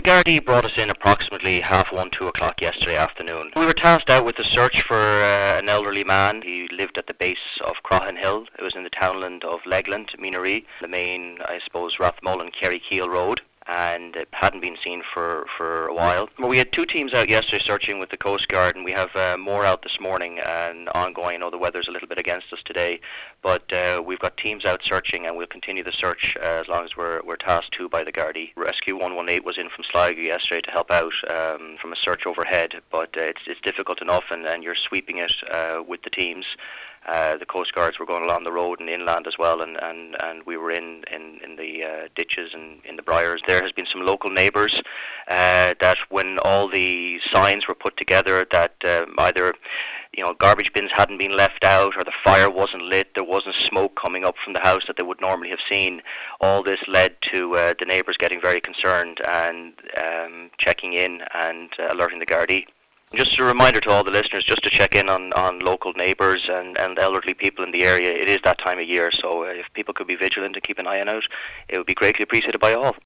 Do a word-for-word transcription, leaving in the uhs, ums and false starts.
Gardaí brought us in approximately half one, two o'clock yesterday afternoon. We were tasked out with a search for uh, an elderly man. He lived at the base of Croghan Hill. It was in the townland of Legland, Meenaree, the main, I suppose, Rathmullen-Kerry-Keel road, and it hadn't been seen for, for a while. Well, we had two teams out yesterday searching with the Coast Guard, and we have uh, more out this morning and ongoing. I know the weather's a little bit against us today, but uh, we've got teams out searching, and we'll continue the search uh, as long as we're, we're tasked to by the Gardaí. Rescue one one eight was in from Sligo yesterday to help out um, from a search overhead, but uh, it's, it's difficult enough, and, and you're sweeping it uh, with the teams. Uh, the Coast Guards were going along the road and inland as well, and, and, and we were in, in, in the uh, ditches and in the briars. There has been some local neighbours uh, that when all the signs were put together that um, either you know garbage bins hadn't been left out or the fire wasn't lit, there wasn't smoke coming up from the house that they would normally have seen, all this led to uh, the neighbours getting very concerned and um, checking in and uh, alerting the Gardaí. Just a reminder to all the listeners just to check in on, on local neighbours and, and elderly people in the area. It is that time of year, so if people could be vigilant and keep an eye on it, it would be greatly appreciated by all.